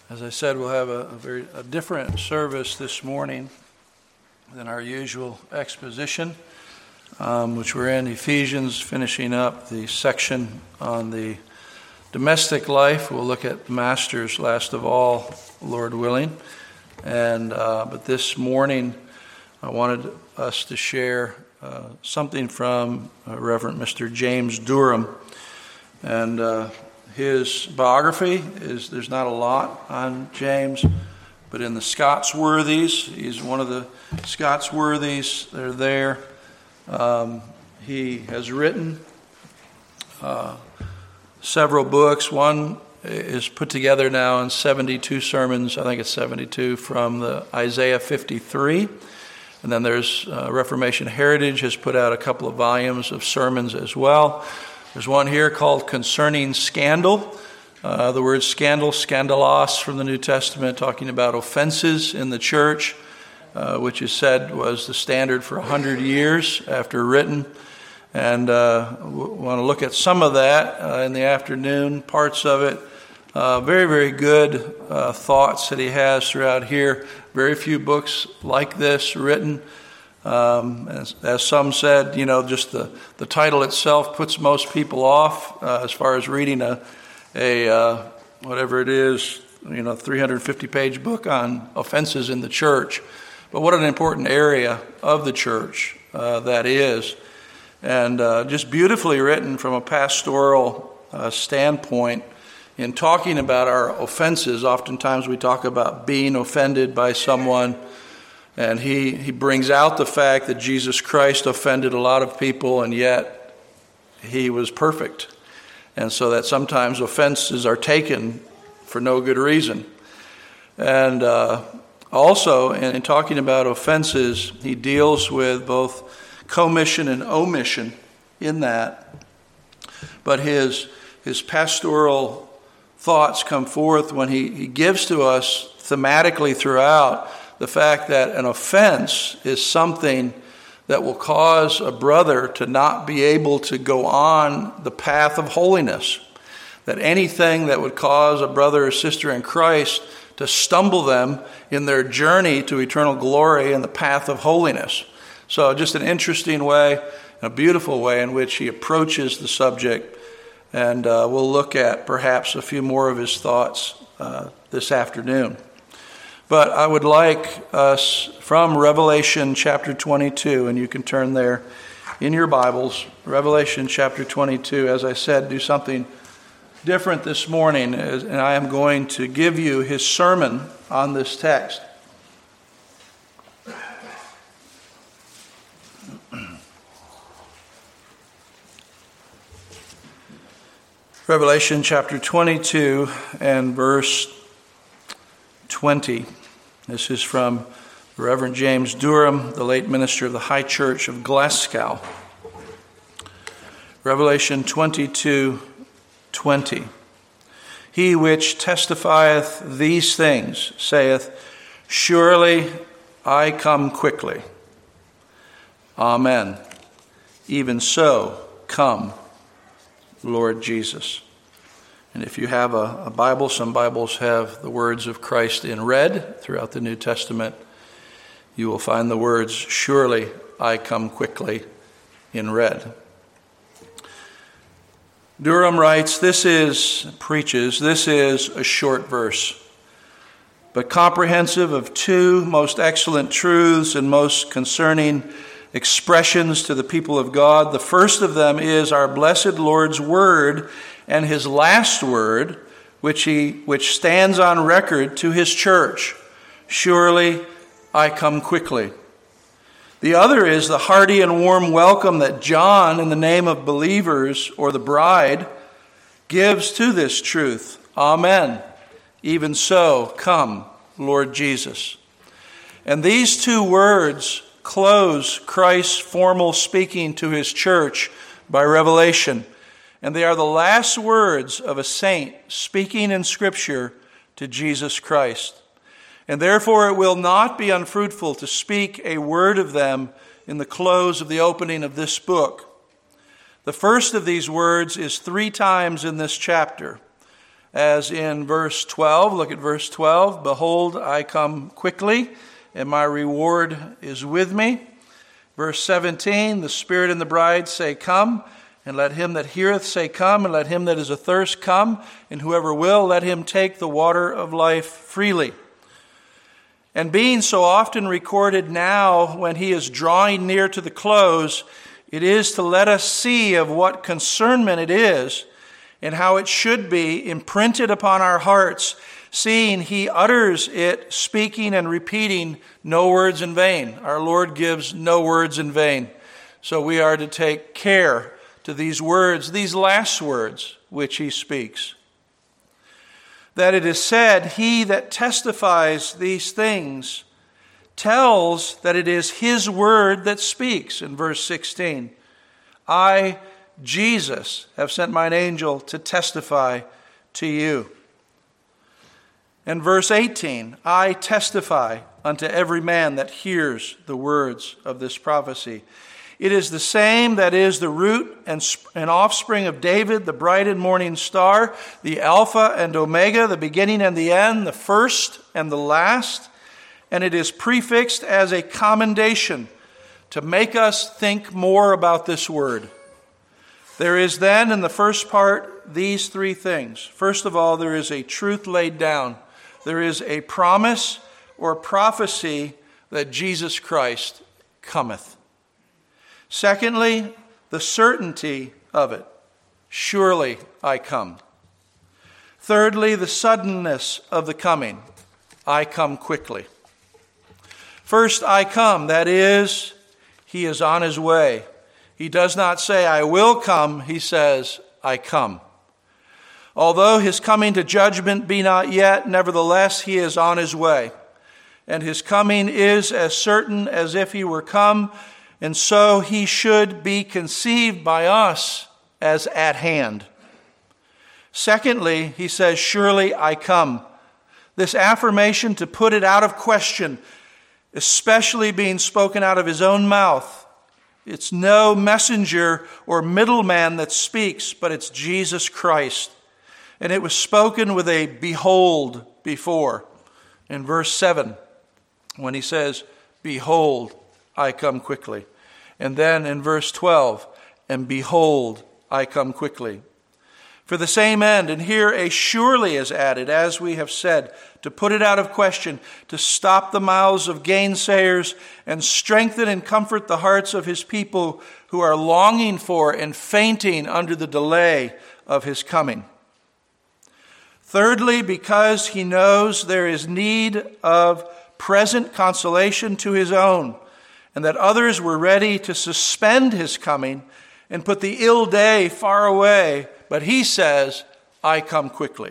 As I said, we'll have a different service this morning than our usual exposition, which we're in Ephesians, finishing up the section on the domestic life. We'll look at masters last of all, Lord willing. But this morning, I wanted us to share something from Reverend Mr. James Durham. And his biography there's not a lot on James, but in the Scotsworthies, he's one of the Scotsworthies that are there. He has written several books. One is put together now in 72 sermons, I think it's 72, from the Isaiah 53. And then there's Reformation Heritage has put out a couple of volumes of sermons as well. There's one here called Concerning Scandal. The word scandal, scandalos from the New Testament, talking about offenses in the church, which is said was the standard for 100 years after written. And we want to look at some of that in the afternoon, parts of it. Very, very good thoughts that he has throughout here. Very few books like this written. As some said, just the title itself puts most people off as far as reading a whatever it is, 350-page book on offenses in the church. But what an important area of the church that is. And just beautifully written from a pastoral standpoint in talking about our offenses. Oftentimes we talk about being offended by someone. And he brings out the fact that Jesus Christ offended a lot of people, and yet he was perfect. And so that sometimes offenses are taken for no good reason. And also, in talking about offenses, he deals with both commission and omission in that. But his pastoral thoughts come forth when he gives to us thematically throughout the fact that an offense is something that will cause a brother to not be able to go on the path of holiness. That anything that would cause a brother or sister in Christ to stumble them in their journey to eternal glory and the path of holiness. So just an interesting way, a beautiful way in which he approaches the subject. And we'll look at perhaps a few more of his thoughts this afternoon. But I would like us from Revelation chapter 22, and you can turn there in your Bibles, Revelation chapter 22. As I said, do something different this morning, and I am going to give you his sermon on this text. Revelation chapter 22 and verse 20. This is from Reverend James Durham, the late minister of the High Church of Glasgow. Revelation 22:20. He which testifieth these things saith, Surely I come quickly. Amen. Even so, come, Lord Jesus. And if you have a Bible, some Bibles have the words of Christ in red throughout the New Testament. You will find the words, Surely I come quickly, in red. Durham writes, this is a short verse, but comprehensive of two most excellent truths and most concerning expressions to the people of God. The first of them is our blessed Lord's word, and his last word, which stands on record to his church. Surely I come quickly. The other is the hearty and warm welcome that John, in the name of believers or the bride, gives to this truth. Amen. Even so, come, Lord Jesus. And these two words close Christ's formal speaking to his church by revelation. And they are the last words of a saint speaking in Scripture to Jesus Christ. And therefore it will not be unfruitful to speak a word of them in the close of the opening of this book. The first of these words is 3 times in this chapter. as in verse 12. Look at verse 12. Behold, I come quickly, and my reward is with me. Verse 17, the Spirit and the bride say, Come, and let him that heareth say, Come, and let him that is athirst come, and whoever will, let him take the water of life freely. And being so often recorded now, when he is drawing near to the close, it is to let us see of what concernment it is, and how it should be imprinted upon our hearts, seeing he utters it, speaking and repeating no words in vain. Our Lord gives no words in vain. So we are to take care to these words, these last words which he speaks. That it is said, he that testifies these things tells that it is his word that speaks, in verse 16. I, Jesus, have sent mine angel to testify to you. And verse 18, I testify unto every man that hears the words of this prophecy. It is the same that is the root and offspring of David, the bright and morning star, the Alpha and Omega, the beginning and the end, the first and the last. And it is prefixed as a commendation to make us think more about this word. There is then in the first part these three things. First of all, there is a truth laid down. There is a promise or prophecy that Jesus Christ cometh. Secondly, the certainty of it. Surely I come. Thirdly, the suddenness of the coming. I come quickly. First, I come. That is, he is on his way. He does not say, I will come. He says, I come. Although his coming to judgment be not yet, nevertheless, he is on his way. And his coming is as certain as if he were come, and so he should be conceived by us as at hand. Secondly, he says, surely I come. This affirmation to put it out of question, especially being spoken out of his own mouth. It's no messenger or middleman that speaks, but it's Jesus Christ. And it was spoken with a behold before. In verse 7, when he says, behold, I come quickly. And then in verse 12, and behold, I come quickly. For the same end, and here a surely is added, as we have said, to put it out of question, to stop the mouths of gainsayers, and strengthen and comfort the hearts of his people who are longing for and fainting under the delay of his coming. Thirdly, because he knows there is need of present consolation to his own, and that others were ready to suspend his coming and put the ill day far away, but he says, I come quickly.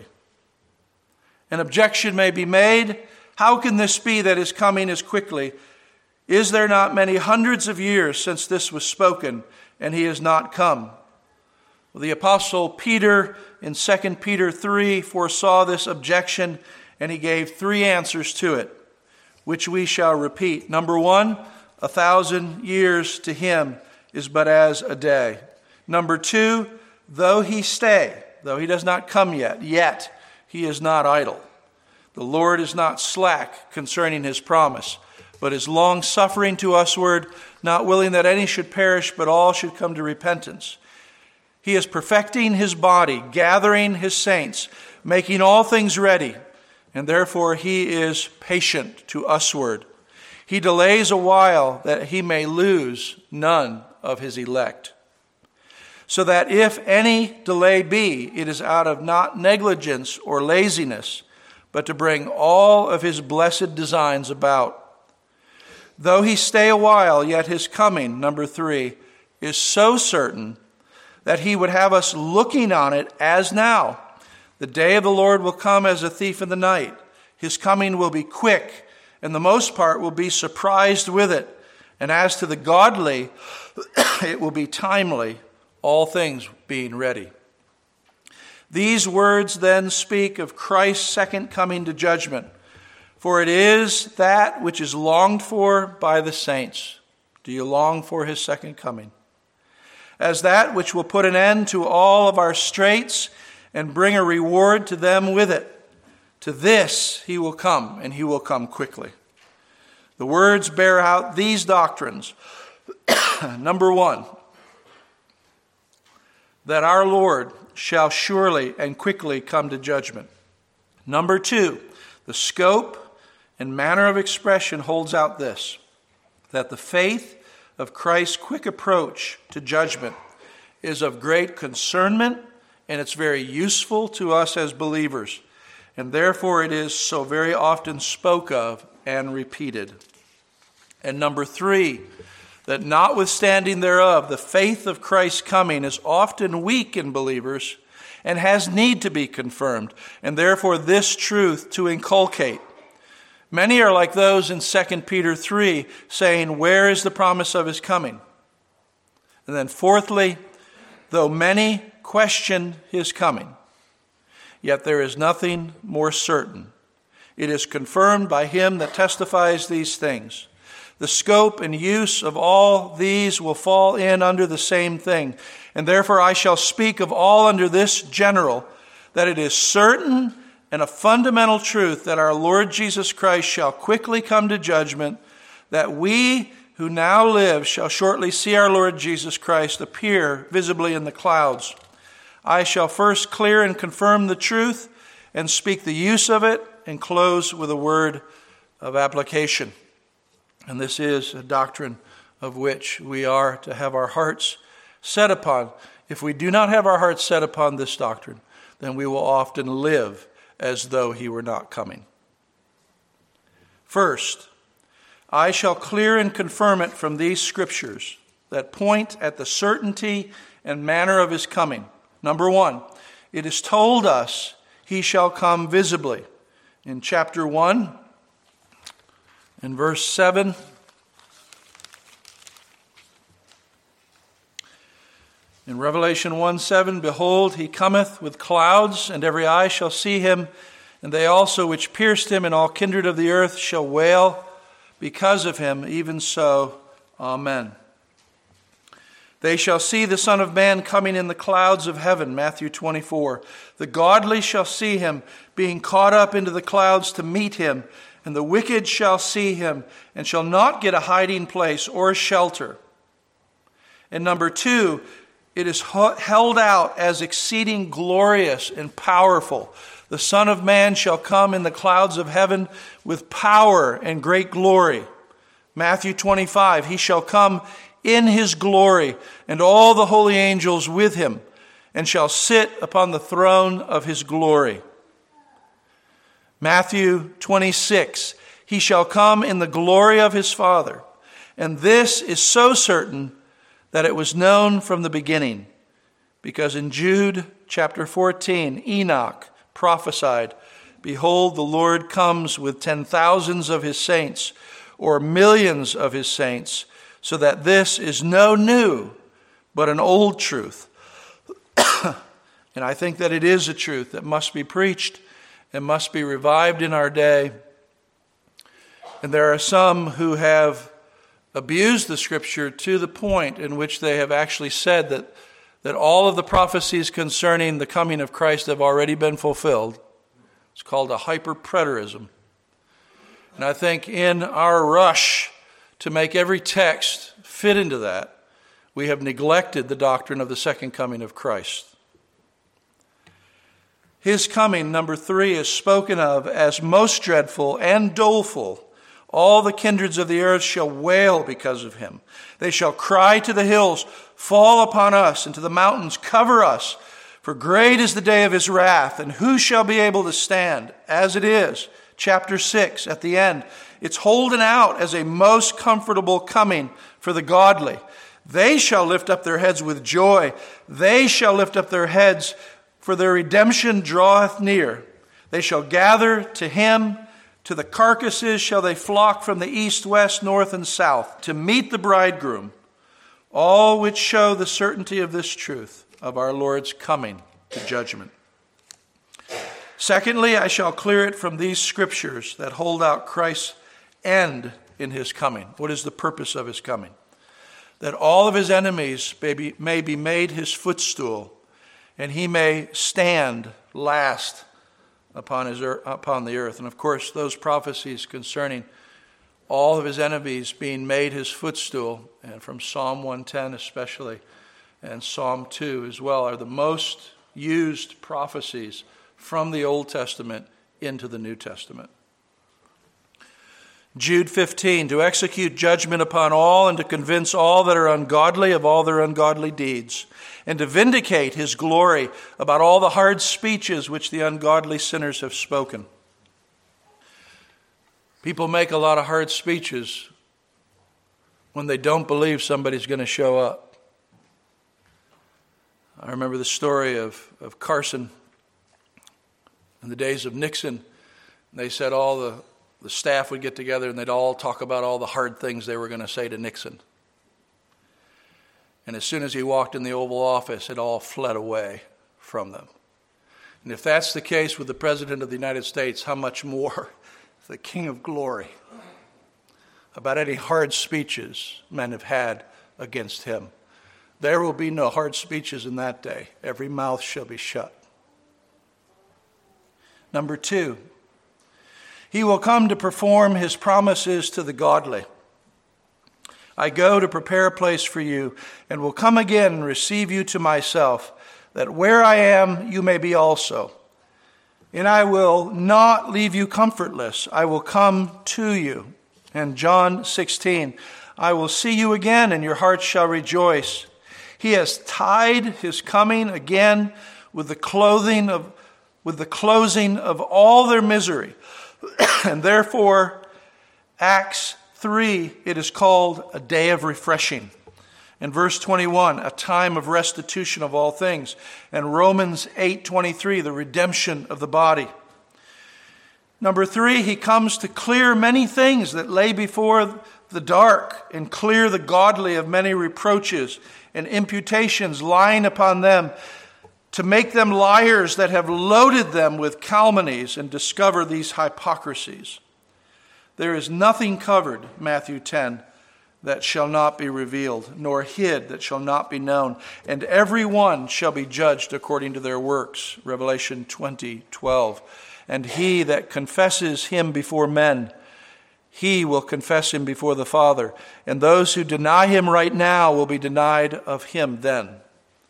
An objection may be made. How can this be that his coming is quickly? Is there not many hundreds of years since this was spoken, and he has not come? Well, the Apostle Peter in 2 Peter 3 foresaw this objection, and he gave three answers to it, which we shall repeat. Number one, 1,000 years to him is but as a day. Number two, though he stay, though he does not come yet he is not idle. The Lord is not slack concerning his promise, but is long-suffering to usward, not willing that any should perish, but all should come to repentance. He is perfecting his body, gathering his saints, making all things ready, and therefore he is patient to usward. He delays a while that he may lose none of his elect. So that if any delay be, it is out of not negligence or laziness, but to bring all of his blessed designs about. Though he stay a while, yet his coming, number 3, is so certain that he would have us looking on it as now. The day of the Lord will come as a thief in the night. His coming will be quick, and the most part will be surprised with it. And as to the godly, it will be timely, all things being ready. These words then speak of Christ's second coming to judgment, for it is that which is longed for by the saints. Do you long for his second coming? As that which will put an end to all of our straits and bring a reward to them with it. To this he will come, and he will come quickly. The words bear out these doctrines. Number one, that our Lord shall surely and quickly come to judgment. Number two, the scope and manner of expression holds out this, that the faith of Christ's quick approach to judgment is of great concernment, and it's very useful to us as believers, and therefore it is so very often spoke of and repeated. And number three, that notwithstanding thereof, the faith of Christ's coming is often weak in believers and has need to be confirmed, and therefore this truth to inculcate. Many are like those in 2 Peter 3, saying, where is the promise of his coming? And then fourthly, though many question his coming, yet there is nothing more certain. It is confirmed by him that testifies these things. The scope and use of all these will fall in under the same thing. And therefore I shall speak of all under this general, that it is certain and a fundamental truth that our Lord Jesus Christ shall quickly come to judgment, that we who now live shall shortly see our Lord Jesus Christ appear visibly in the clouds. I shall first clear and confirm the truth and speak the use of it and close with a word of application. And this is a doctrine of which we are to have our hearts set upon. If we do not have our hearts set upon this doctrine, then we will often live as though he were not coming. First, I shall clear and confirm it from these scriptures that point at the certainty and manner of his coming. Number one, it is told us he shall come visibly. In chapter 1, in verse 7, in Revelation 1:7, behold, he cometh with clouds, and every eye shall see him, and they also which pierced him, and all kindred of the earth shall wail because of him. Even so, amen. They shall see the Son of Man coming in the clouds of heaven, Matthew 24. The godly shall see him being caught up into the clouds to meet him, and the wicked shall see him and shall not get a hiding place or shelter. And number two, it is held out as exceeding glorious and powerful. The Son of Man shall come in the clouds of heaven with power and great glory. Matthew 25, he shall come in his glory, and all the holy angels with him, and shall sit upon the throne of his glory. Matthew 26, he shall come in the glory of his Father. And this is so certain that it was known from the beginning. Because in Jude chapter 14, Enoch prophesied, behold, the Lord comes with 10,000s of his saints, or millions of his saints, so that this is no new, but an old truth. And I think that it is a truth that must be preached and must be revived in our day. And there are some who have abused the Scripture to the point in which they have actually said that all of the prophecies concerning the coming of Christ have already been fulfilled. It's called a hyper-preterism. And I think in our rush to make every text fit into that, we have neglected the doctrine of the second coming of Christ. His coming, number three, is spoken of as most dreadful and doleful. All the kindreds of the earth shall wail because of him. They shall cry to the hills, fall upon us, and to the mountains, cover us. For great is the day of his wrath, and who shall be able to stand? As it is, chapter 6, at the end, it's holding out as a most comfortable coming for the godly. They shall lift up their heads with joy. They shall lift up their heads, for their redemption draweth near. They shall gather to him. To the carcasses shall they flock from the east, west, north, and south, to meet the bridegroom. All which show the certainty of this truth, of our Lord's coming to judgment. Secondly, I shall clear it from these scriptures that hold out Christ's end in his coming. What is the purpose of his coming? That all of his enemies may be made his footstool, and he may stand last upon the earth. And of course, those prophecies concerning all of his enemies being made his footstool, and from Psalm 110 especially, and Psalm 2 as well, are the most used prophecies from the Old Testament into the New Testament. Jude 15, to execute judgment upon all and to convince all that are ungodly of all their ungodly deeds, and to vindicate his glory about all the hard speeches which the ungodly sinners have spoken. People make a lot of hard speeches when they don't believe somebody's going to show up. I remember the story of Carson in the days of Nixon. They said all the staff would get together and they'd all talk about all the hard things they were going to say to Nixon. And as soon as he walked in the Oval Office, it all fled away from them. And if that's the case with the President of the United States, how much more the King of Glory about any hard speeches men have had against him. There will be no hard speeches in that day. Every mouth shall be shut. Number 2, he will come to perform his promises to the godly. I go to prepare a place for you, and will come again and receive you to myself, that where I am, you may be also. And I will not leave you comfortless. I will come to you. And John 16, I will see you again, and your hearts shall rejoice. He has tied his coming again with the closing of all their misery. And therefore, Acts 3, it is called a day of refreshing. In verse 21, a time of restitution of all things. And Romans 8:23, the redemption of the body. Number 3, he comes to clear many things that lay before the dark, and clear the godly of many reproaches and imputations lying upon them, to make them liars that have loaded them with calumnies, and discover these hypocrisies. There is nothing covered, Matthew 10, that shall not be revealed, nor hid that shall not be known. And every one shall be judged according to their works, Revelation 20:12. And he that confesses him before men, he will confess him before the Father. And those who deny him right now will be denied of him then.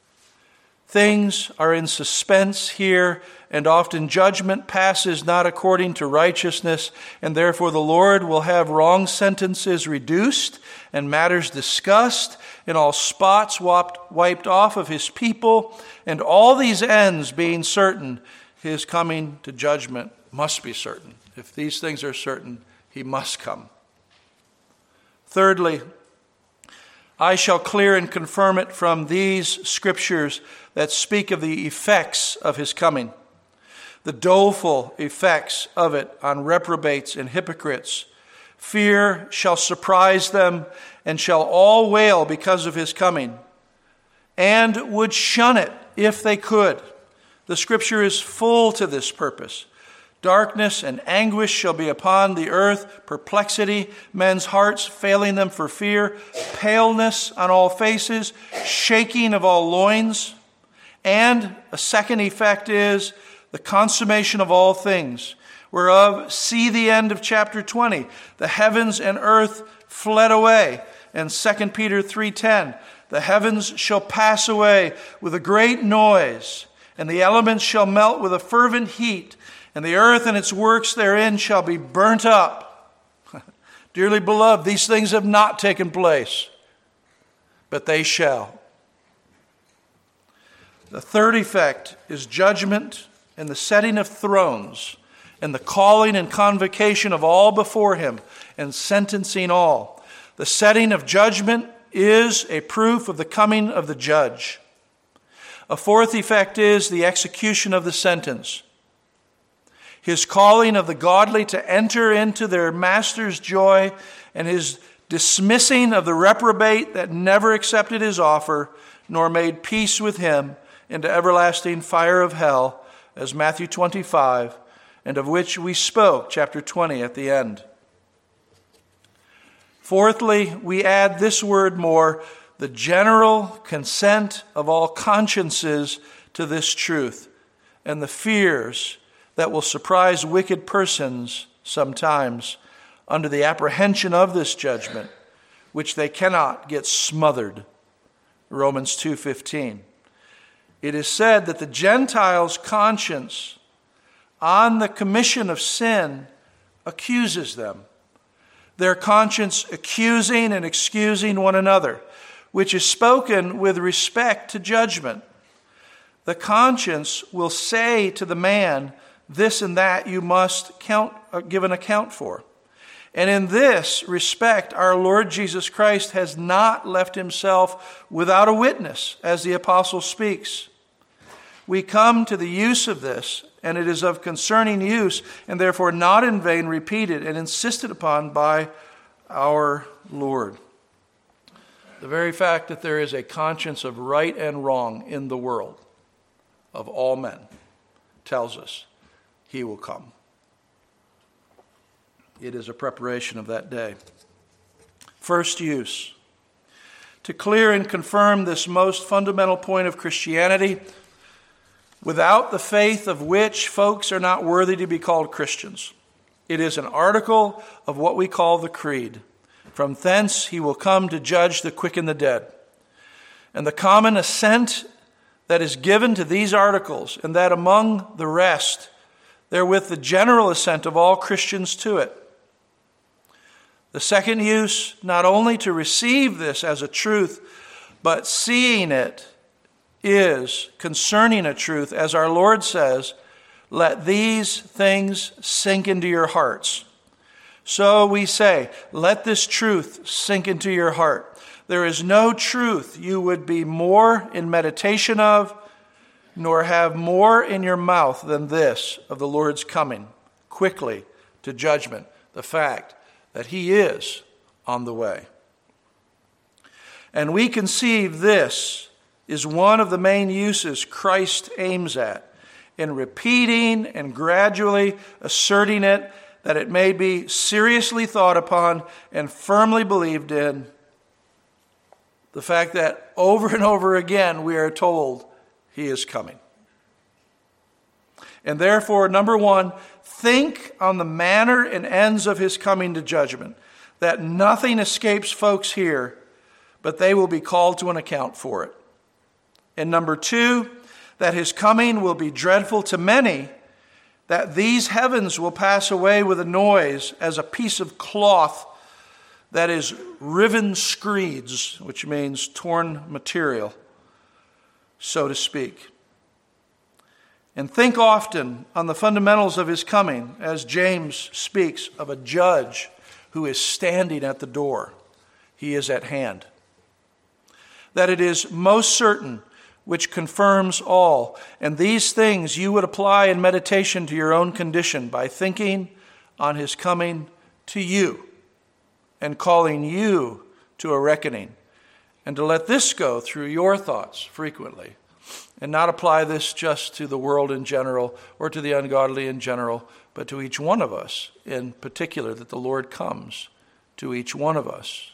Things are in suspense here, and often judgment passes not according to righteousness, and therefore the Lord will have wrong sentences reduced and matters discussed, and all spots wiped off of his people, and all these ends being certain, his coming to judgment must be certain. If these things are certain, he must come. Thirdly, I shall clear and confirm it from these scriptures that speak of the effects of his coming, the doleful effects of it on reprobates and hypocrites. Fear shall surprise them, and shall all wail because of his coming, and would shun it if they could. The scripture is full to this purpose. Darkness and anguish shall be upon the earth, perplexity, men's hearts failing them for fear, paleness on all faces, shaking of all loins. And a second effect is the consummation of all things, whereof see the end of chapter 20. The heavens and earth fled away. And 2 Peter 3:10, the heavens shall pass away with a great noise, and the elements shall melt with a fervent heat, and the earth and its works therein shall be burnt up. Dearly beloved, these things have not taken place, but they shall. The third effect is judgment and the setting of thrones, and the calling and convocation of all before him, and sentencing all. The setting of judgment is a proof of the coming of the judge. A fourth effect is the execution of the sentence. His calling of the godly to enter into their master's joy, and his dismissing of the reprobate that never accepted his offer, nor made peace with him, into everlasting fire of hell, as Matthew 25, and of which we spoke, chapter 20, at the end. Fourthly, we add this word more, the general consent of all consciences to this truth and the fears that will surprise wicked persons sometimes under the apprehension of this judgment, which they cannot get smothered. Romans 2:15. It is said that the Gentiles' conscience on the commission of sin accuses them. Their conscience accusing and excusing one another, which is spoken with respect to judgment. The conscience will say to the man, this and that you must give an account for. And in this respect, our Lord Jesus Christ has not left himself without a witness, as the apostle speaks. We come to the use of this, and it is of concerning use, and therefore not in vain repeated and insisted upon by our Lord. The very fact that there is a conscience of right and wrong in the world of all men tells us he will come. It is a preparation of that day. First use. To clear and confirm this most fundamental point of Christianity, without the faith of which folks are not worthy to be called Christians. It is an article of what we call the Creed. From thence he will come to judge the quick and the dead. And the common assent that is given to these articles, and that among the rest, therewith the general assent of all Christians to it. The second use, not only to receive this as a truth, but seeing it is concerning a truth, as our Lord says, let these things sink into your hearts. So we say, let this truth sink into your heart. There is no truth you would be more in meditation of, nor have more in your mouth than this of the Lord's coming quickly to judgment, the fact that he is on the way. And we conceive this is one of the main uses Christ aims at in repeating and gradually asserting it, that it may be seriously thought upon and firmly believed in. The fact that over and over again we are told he is coming. And therefore, number one, think on the manner and ends of his coming to judgment, that nothing escapes folks here, but they will be called to an account for it. And number two, that his coming will be dreadful to many, that these heavens will pass away with a noise as a piece of cloth that is riven screeds, which means torn material, so to speak. And think often on the fundamentals of his coming, as James speaks of a judge who is standing at the door. He is at hand. That it is most certain, which confirms all. And these things you would apply in meditation to your own condition by thinking on his coming to you and calling you to a reckoning. And to let this go through your thoughts frequently. And not apply this just to the world in general or to the ungodly in general, but to each one of us in particular, that the Lord comes to each one of us.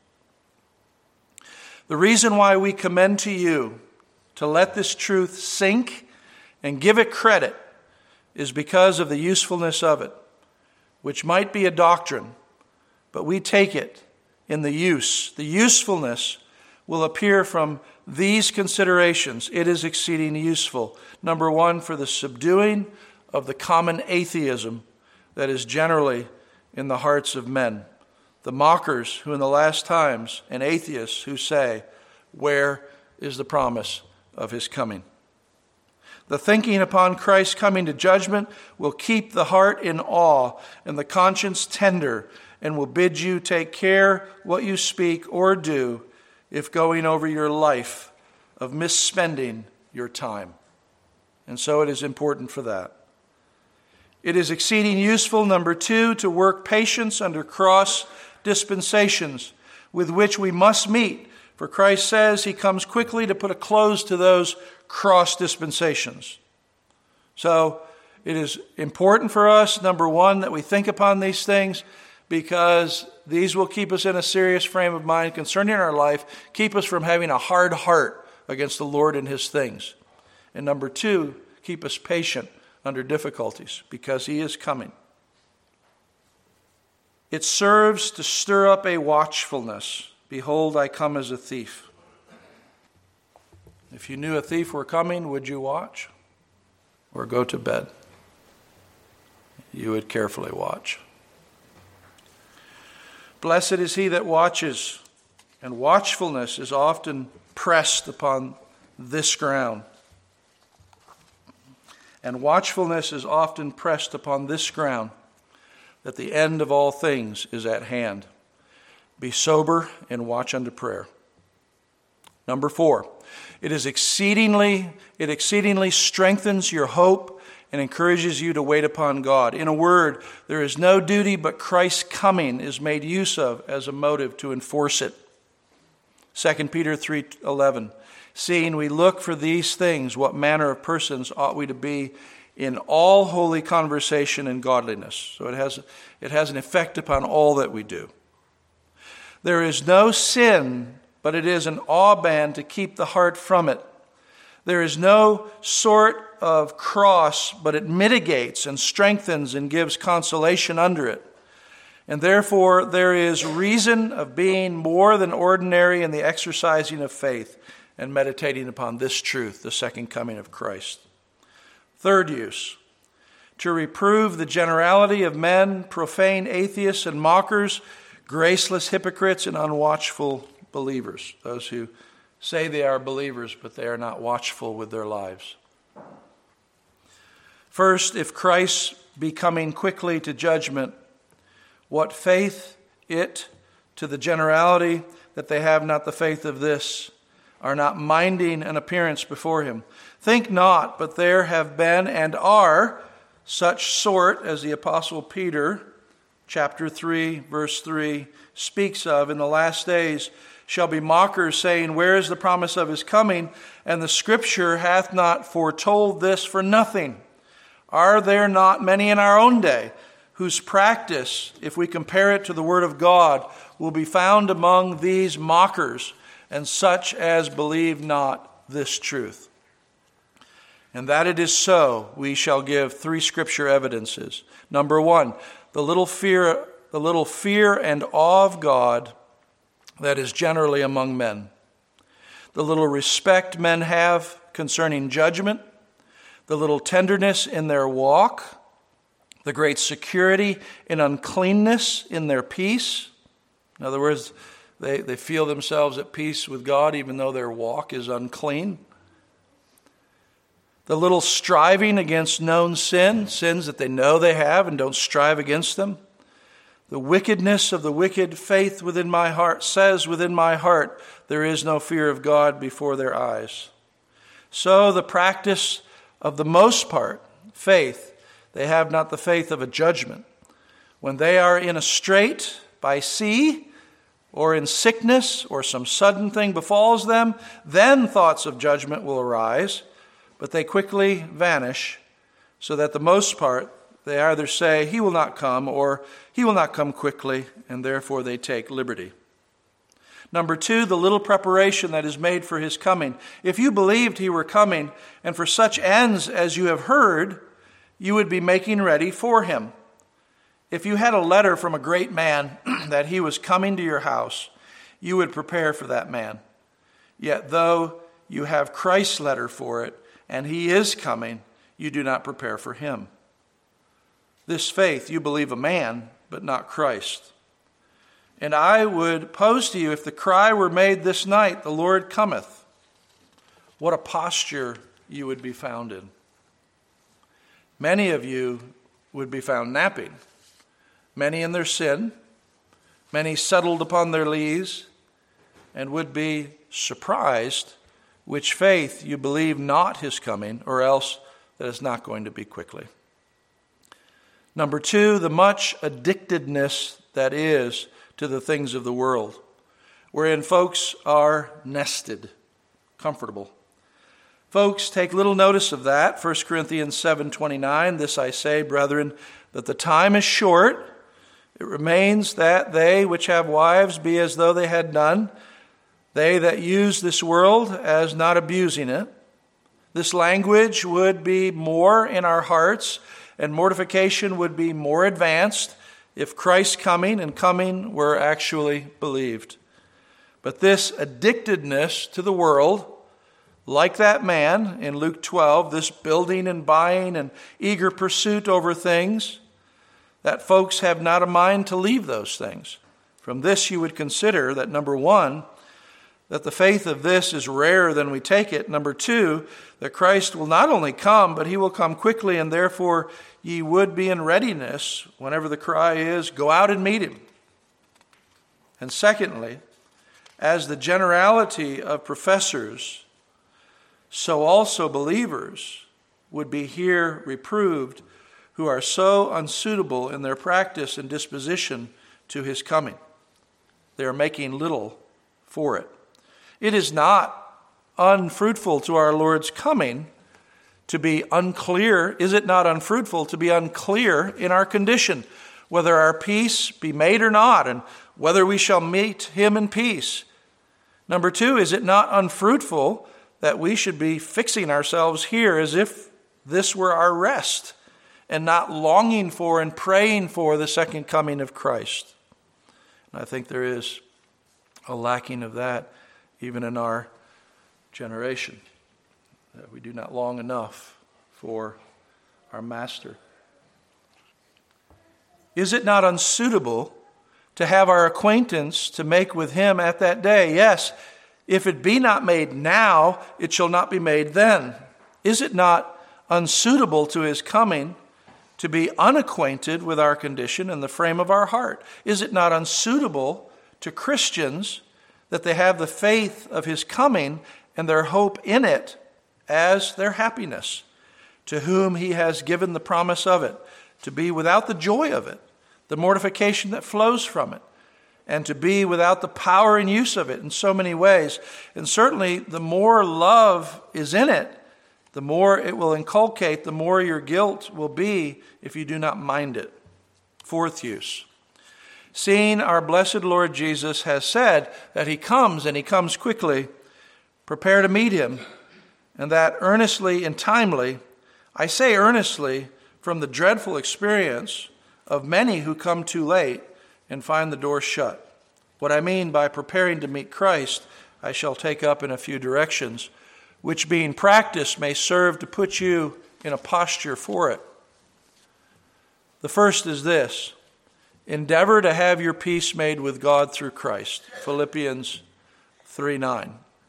The reason why we commend to you to let this truth sink and give it credit is because of the usefulness of it, which might be a doctrine, but we take it in the use. The usefulness will appear from these considerations. It is exceeding useful. Number one, for the subduing of the common atheism that is generally in the hearts of men. The mockers who in the last times, and atheists who say, where is the promise of his coming? The thinking upon Christ's coming to judgment will keep the heart in awe and the conscience tender, and will bid you take care what you speak or do, if going over your life of misspending your time. And so it is important for that. It is exceeding useful, number two, to work patience under cross dispensations with which we must meet. For Christ says he comes quickly to put a close to those cross dispensations. So it is important for us, number one, that we think upon these things, because these will keep us in a serious frame of mind concerning our life, keep us from having a hard heart against the Lord and his things. And number two, keep us patient under difficulties, because he is coming. It serves to stir up a watchfulness. Behold, I come as a thief. If you knew a thief were coming, would you watch or go to bed? You would carefully watch. Blessed is he that watches, and watchfulness is often pressed upon this ground. And watchfulness is often pressed upon this ground, that the end of all things is at hand. Be sober and watch unto prayer. Number 4, it exceedingly strengthens your hope and encourages you to wait upon God. In a word, there is no duty but Christ's coming is made use of as a motive to enforce it. 2 Peter 3:11, seeing we look for these things, what manner of persons ought we to be in all holy conversation and godliness. So it has an effect upon all that we do. There is no sin, but it is an awe-band to keep the heart from it. There is no sort of cross, but it mitigates and strengthens and gives consolation under it. And therefore there is reason of being more than ordinary in the exercising of faith and meditating upon this truth, the second coming of Christ. Third use, to reprove the generality of men, profane atheists and mockers, graceless hypocrites and unwatchful believers, those who say they are believers, but they are not watchful with their lives. First, if Christ be coming quickly to judgment, what faith it to the generality that they have not the faith of this, are not minding an appearance before him. Think not, but there have been and are such sort as the Apostle Peter, chapter 3, verse 3, speaks of. In the last days shall be mockers, saying, where is the promise of his coming? And the Scripture hath not foretold this for nothing. Are there not many in our own day whose practice, if we compare it to the Word of God, will be found among these mockers, and such as believe not this truth? And that it is so, we shall give 3 Scripture evidences. Number 1, the little fear and awe of God that is generally among men. The little respect men have concerning judgment, the little tenderness in their walk, the great security in uncleanness in their peace. In other words, they feel themselves at peace with God even though their walk is unclean. The little striving against known sins that they know they have and don't strive against them. The wickedness of the wicked, faith within my heart says within my heart, there is no fear of God before their eyes. So the practice of the most part, faith, they have not the faith of a judgment. When they are in a strait by sea, or in sickness, or some sudden thing befalls them, then thoughts of judgment will arise, but they quickly vanish, so that the most part, they either say, he will not come, or he will not come quickly, and therefore they take liberty. Number 2, the little preparation that is made for his coming. If you believed he were coming, and for such ends as you have heard, you would be making ready for him. If you had a letter from a great man that he was coming to your house, you would prepare for that man. Yet though you have Christ's letter for it, and he is coming, you do not prepare for him. This faith, you believe a man, but not Christ. And I would pose to you, if the cry were made this night, the Lord cometh, what a posture you would be found in. Many of you would be found napping, many in their sin, many settled upon their lees, and would be surprised which faith you believe not his coming, or else that is not going to be quickly. Number 2, the much addictedness that is to the things of the world, wherein folks are nested, comfortable. Folks, take little notice of that. 1 Corinthians 7:29, this I say, brethren, that the time is short. It remains that they which have wives be as though they had none, they that use this world as not abusing it, This language would be more in our hearts, and mortification would be more advanced if Christ's coming and coming were actually believed. But this addictedness to the world, like that man in Luke 12, this building and buying and eager pursuit over things, that folks have not a mind to leave those things. From this you would consider that, number one, that the faith of this is rarer than we take it. Number two, that Christ will not only come, but he will come quickly, and therefore ye would be in readiness whenever the cry is, go out and meet him. And secondly, as the generality of professors, so also believers would be here reproved who are so unsuitable in their practice and disposition to his coming. They are making little for it. It is not unfruitful to our Lord's coming to be unclear. Is it not unfruitful to be unclear in our condition, whether our peace be made or not, and whether we shall meet him in peace? Number two, is it not unfruitful that we should be fixing ourselves here as if this were our rest, and not longing for and praying for the second coming of Christ? And I think there is a lacking of that even in our generation. We do not long enough for our Master. Is it not unsuitable to have our acquaintance to make with him at that day? Yes, if it be not made now, it shall not be made then. Is it not unsuitable to his coming to be unacquainted with our condition and the frame of our heart? Is it not unsuitable to Christians that they have the faith of his coming and their hope in it as their happiness, to whom he has given the promise of it, to be without the joy of it, the mortification that flows from it, and to be without the power and use of it in so many ways? And certainly the more love is in it, the more it will inculcate, the more your guilt will be if you do not mind it. Fourth use. Seeing our blessed Lord Jesus has said that he comes and he comes quickly, prepare to meet him, and that earnestly and timely. I say earnestly from the dreadful experience of many who come too late and find the door shut. What I mean by preparing to meet Christ, I shall take up in a few directions, which being practiced may serve to put you in a posture for it. The first is this: endeavor to have your peace made with God through Christ. Philippians 3:9.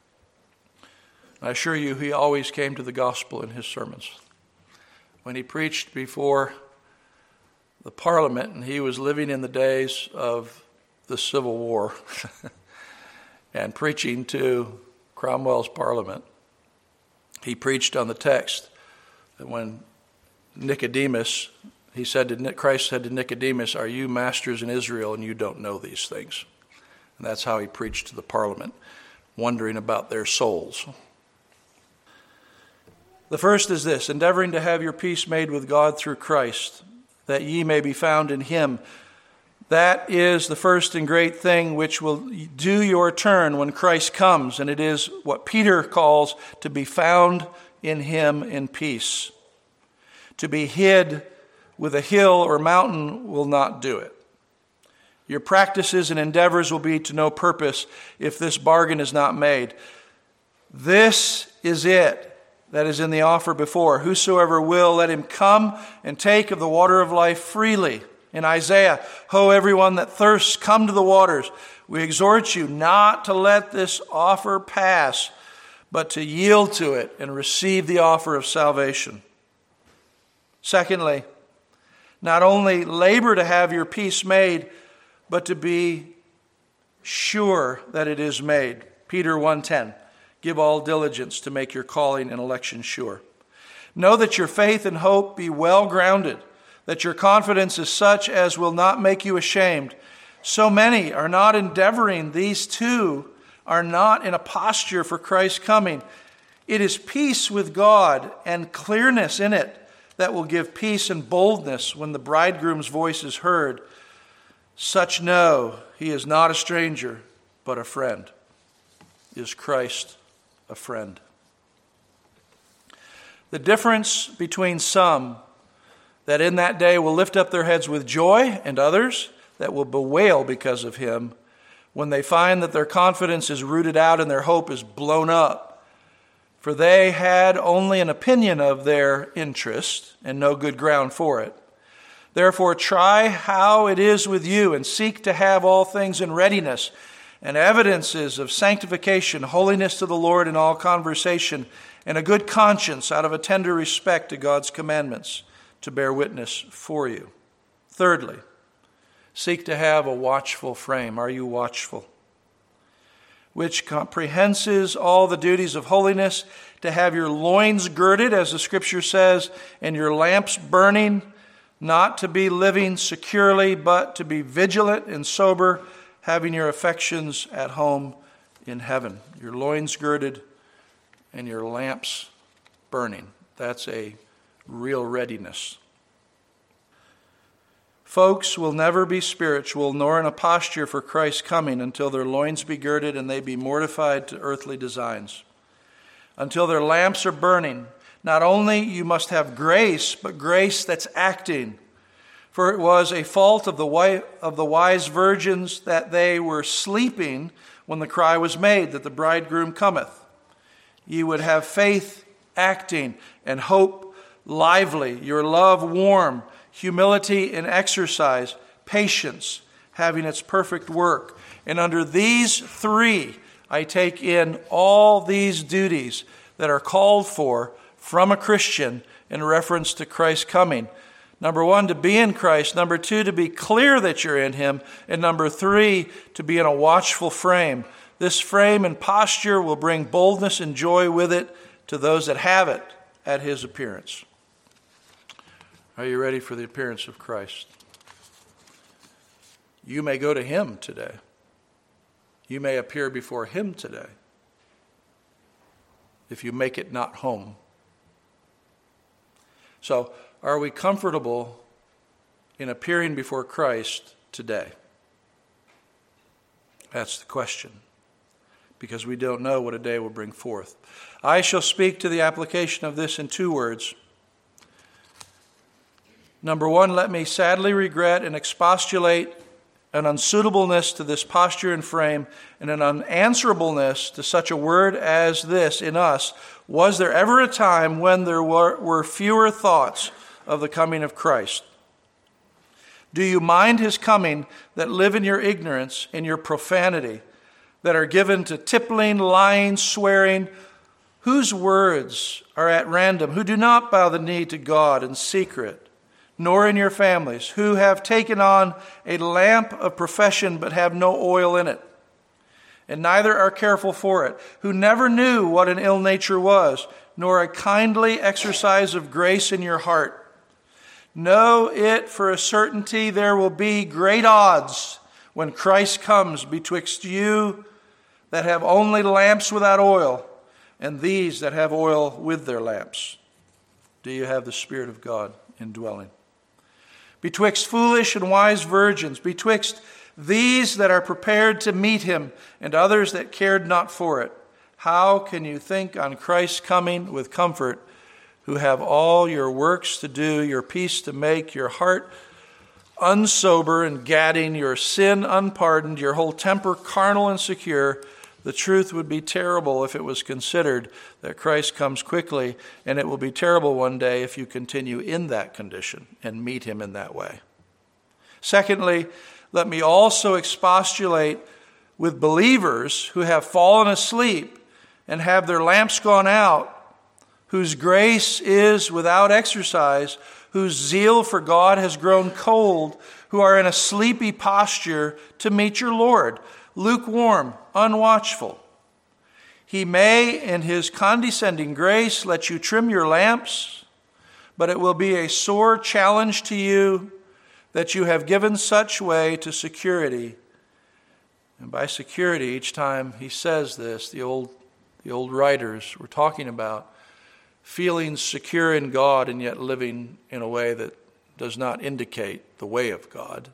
I assure you, he always came to the gospel in his sermons. When he preached before the Parliament, and he was living in the days of the Civil War, and preaching to Cromwell's Parliament, he preached on the text that when Nicodemus, Christ said to Nicodemus, are you masters in Israel and you don't know these things? And that's how he preached to the Parliament, wondering about their souls. The first is this: endeavoring to have your peace made with God through Christ, that ye may be found in him. That is the first and great thing which will do your turn when Christ comes, and it is what Peter calls to be found in him in peace. To be hid with a hill or mountain will not do it. Your practices and endeavors will be to no purpose if this bargain is not made. This is it that is in the offer before. Whosoever will, let him come and take of the water of life freely. In Isaiah, ho, everyone that thirsts, come to the waters. We exhort you not to let this offer pass, but to yield to it and receive the offer of salvation. Secondly, not only labor to have your peace made, but to be sure that it is made. Peter 1:10, give all diligence to make your calling and election sure. Know that your faith and hope be well grounded, that your confidence is such as will not make you ashamed. So many are not endeavoring. These two are not in a posture for Christ's coming. It is peace with God and clearness in it that will give peace and boldness when the bridegroom's voice is heard. Such know he is not a stranger, but a friend. Is Christ a friend? The difference between some that in that day will lift up their heads with joy and others that will bewail because of him when they find that their confidence is rooted out and their hope is blown up. For they had only an opinion of their interest and no good ground for it. Therefore try how it is with you and seek to have all things in readiness and evidences of sanctification, holiness to the Lord in all conversation, and a good conscience out of a tender respect to God's commandments to bear witness for you. Thirdly, seek to have a watchful frame. Are you watchful? Which comprehends all the duties of holiness, to have your loins girded, as the Scripture says, and your lamps burning, not to be living securely, but to be vigilant and sober, having your affections at home in heaven. Your loins girded and your lamps burning. That's a real readiness. Folks will never be spiritual, nor in a posture for Christ's coming, until their loins be girded and they be mortified to earthly designs. Until their lamps are burning. Not only you must have grace, but grace that's acting. For it was a fault of the wise virgins that they were sleeping when the cry was made that the bridegroom cometh. Ye would have faith acting, and hope lively, your love warm, humility in exercise, patience having its perfect work. And under these three, I take in all these duties that are called for from a Christian in reference to Christ's coming. Number one, to be in Christ. Number two, to be clear that you're in him. And number three, to be in a watchful frame. This frame and posture will bring boldness and joy with it to those that have it at his appearance. Are you ready for the appearance of Christ? You may go to him today. You may appear before him today if you make it not home. So, are we comfortable in appearing before Christ today? That's the question, because we don't know what a day will bring forth. I shall speak to the application of this in two words. Number one, let me sadly regret and expostulate an unsuitableness to this posture and frame, and an unanswerableness to such a word as this in us. Was there ever a time when there were fewer thoughts of the coming of Christ? Do you mind his coming that live in your ignorance, in your profanity, that are given to tippling, lying, swearing, whose words are at random, who do not bow the knee to God in secret, nor in your families, who have taken on a lamp of profession but have no oil in it, and neither are careful for it, who never knew what an ill nature was, nor a kindly exercise of grace in your heart. Know it for a certainty there will be great odds when Christ comes betwixt you that have only lamps without oil, and these that have oil with their lamps. Do you have the Spirit of God indwelling? Betwixt foolish and wise virgins, betwixt these that are prepared to meet him and others that cared not for it, how can you think on Christ's coming with comfort, who have all your works to do, your peace to make, your heart unsober and gadding, your sin unpardoned, your whole temper carnal and secure? The truth would be terrible if it was considered that Christ comes quickly, and it will be terrible one day if you continue in that condition and meet him in that way. Secondly, let me also expostulate with believers who have fallen asleep and have their lamps gone out, whose grace is without exercise, whose zeal for God has grown cold, who are in a sleepy posture to meet your Lord, lukewarm, unwatchful. He may, in his condescending grace, let you trim your lamps, but it will be a sore challenge to you that you have given such way to security. And by security, each time he says this, the old writers were talking about feeling secure in God and yet living in a way that does not indicate the way of God.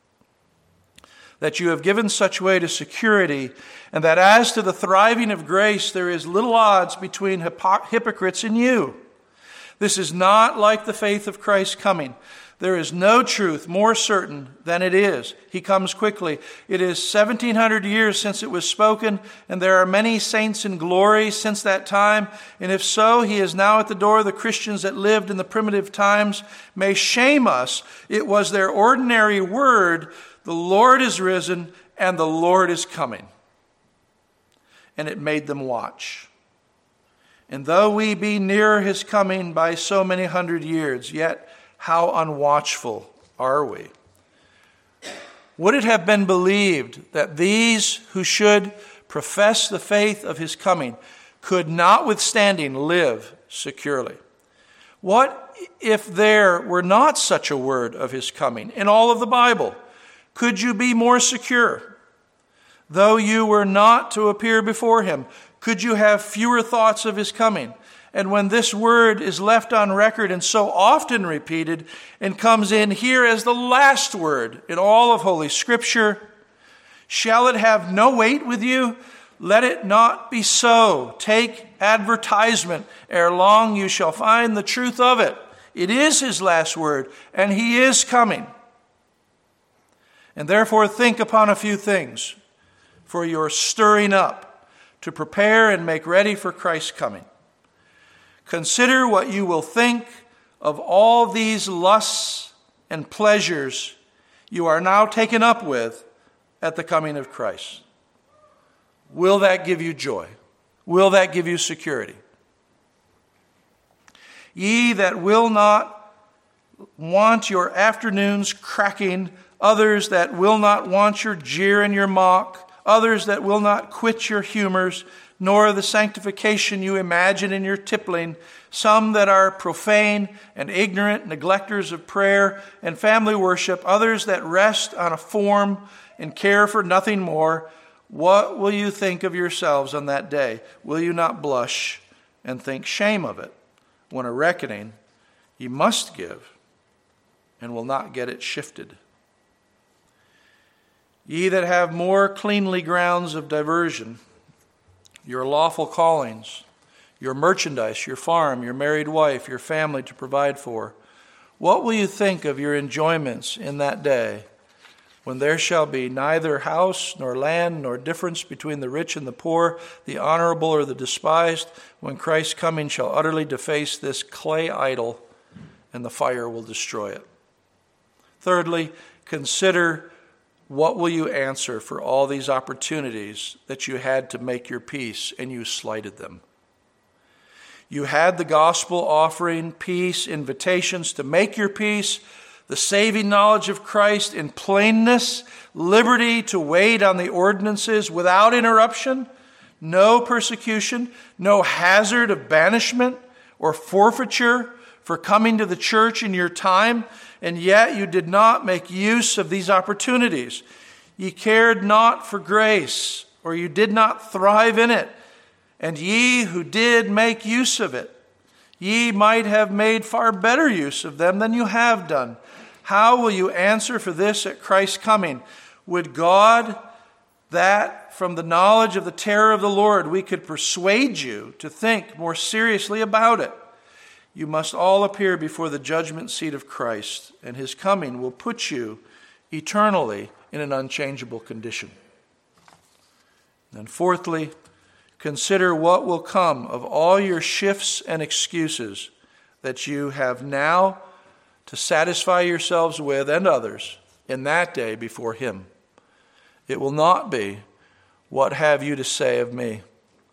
That you have given such way to security, and that as to the thriving of grace, there is little odds between hypocrites and you. This is not like the faith of Christ's coming. There is no truth more certain than it is. He comes quickly. It is 1,700 years since it was spoken, and there are many saints in glory since that time. And if so, he is now at the door. The Christians that lived in the primitive times may shame us. It was their ordinary word, the Lord is risen and the Lord is coming. And it made them watch. And though we be nearer his coming by so many hundred years, yet how unwatchful are we? Would it have been believed that these who should profess the faith of his coming could notwithstanding live securely? What if there were not such a word of his coming in all of the Bible? Could you be more secure? Though you were not to appear before him, could you have fewer thoughts of his coming? And when this word is left on record and so often repeated and comes in here as the last word in all of Holy Scripture, shall it have no weight with you? Let it not be so. Take advertisement. Ere long you shall find the truth of it. It is his last word, and he is coming. And therefore think upon a few things for your stirring up to prepare and make ready for Christ's coming. Consider what you will think of all these lusts and pleasures you are now taken up with at the coming of Christ. Will that give you joy? Will that give you security? Ye that will not want your afternoons cracking, others that will not want your jeer and your mock, others that will not quit your humors, nor the sanctification you imagine in your tippling, some that are profane and ignorant, neglectors of prayer and family worship, others that rest on a form and care for nothing more. What will you think of yourselves on that day? Will you not blush and think shame of it, when a reckoning ye must give and will not get it shifted? Ye that have more cleanly grounds of diversion, your lawful callings, your merchandise, your farm, your married wife, your family to provide for, what will you think of your enjoyments in that day, when there shall be neither house nor land nor difference between the rich and the poor, the honorable or the despised, when Christ's coming shall utterly deface this clay idol, and the fire will destroy it? Thirdly, consider what will you answer for all these opportunities that you had to make your peace and you slighted them? You had the gospel offering, peace, invitations to make your peace, the saving knowledge of Christ in plainness, liberty to wait on the ordinances without interruption, no persecution, no hazard of banishment or forfeiture for coming to the church in your time, and yet you did not make use of these opportunities. Ye cared not for grace, or you did not thrive in it. And ye who did make use of it, ye might have made far better use of them than you have done. How will you answer for this at Christ's coming? Would God that from the knowledge of the terror of the Lord we could persuade you to think more seriously about it? You must all appear before the judgment seat of Christ, and his coming will put you eternally in an unchangeable condition. And fourthly, consider what will come of all your shifts and excuses that you have now to satisfy yourselves with and others in that day before him. It will not be, "What have you to say of me?"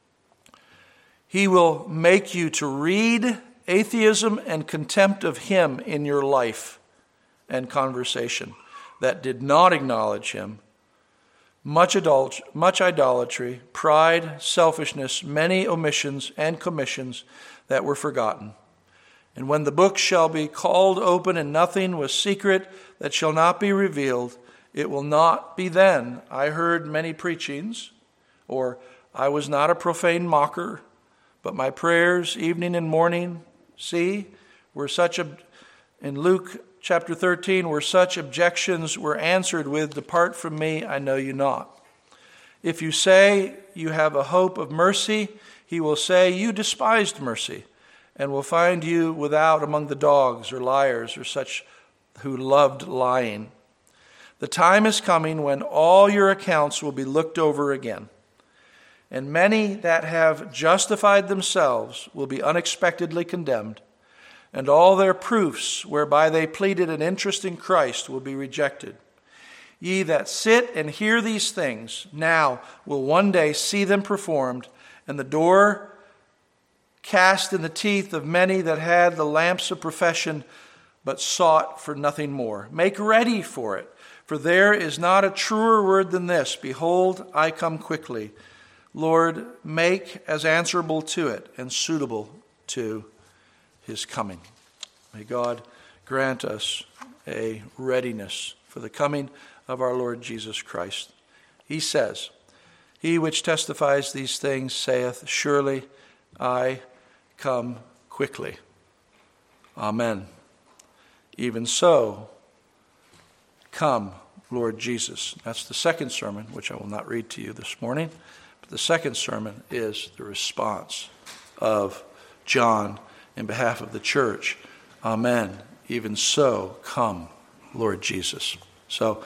He will make you to read atheism and contempt of him in your life and conversation that did not acknowledge him. Much idolatry, pride, selfishness, many omissions and commissions that were forgotten. And when the book shall be called open and nothing was secret that shall not be revealed, it will not be then, "I heard many preachings," or "I was not a profane mocker, but my prayers evening and morning, were such in Luke chapter 13, where such objections were answered with, 'Depart from me, I know you not.' If you say you have a hope of mercy, he will say, 'You despised mercy, and will find you without among the dogs or liars or such who loved lying. The time is coming when all your accounts will be looked over again, and many that have justified themselves will be unexpectedly condemned, and all their proofs whereby they pleaded an interest in Christ will be rejected. Ye that sit and hear these things now will one day see them performed, and the door cast in the teeth of many that had the lamps of profession, but sought for nothing more. Make ready for it, for there is not a truer word than this. Behold, I come quickly. Lord, make as answerable to it and suitable to his coming. May God grant us a readiness for the coming of our Lord Jesus Christ. He says, he which testifies these things saith, surely I come quickly. Amen. Even so, come, Lord Jesus. That's the second sermon, which I will not read to you this morning. But the second sermon is the response of John in behalf of the church. Amen. Even so, come, Lord Jesus. So,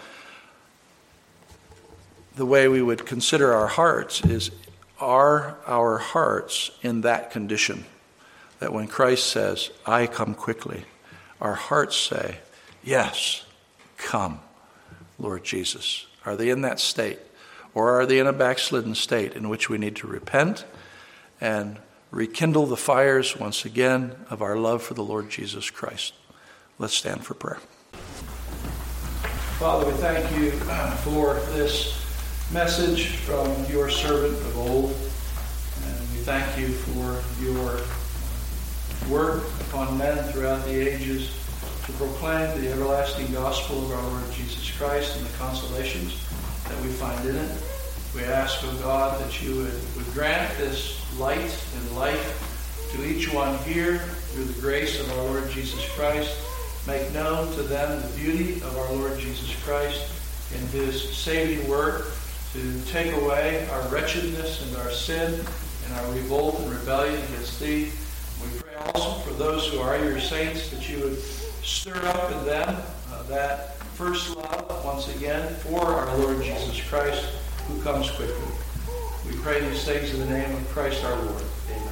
the way we would consider our hearts is, are our hearts in that condition? That when Christ says, I come quickly, our hearts say, yes, come, Lord Jesus. Are they in that state? Or are they in a backslidden state in which we need to repent and rekindle the fires once again of our love for the Lord Jesus Christ? Let's stand for prayer. Father, we thank you for this message from your servant of old. And we thank you for your work upon men throughout the ages to proclaim the everlasting gospel of our Lord Jesus Christ and the consolations that we find in it. We ask, O God, that you would grant this light and life to each one here through the grace of our Lord Jesus Christ. Make known to them the beauty of our Lord Jesus Christ in his saving work to take away our wretchedness and our sin and our revolt and rebellion against thee. We pray also for those who are your saints that you would stir up in them that first love once again for our Lord Jesus Christ who comes quickly. We pray these things in the name of Christ our Lord. Amen.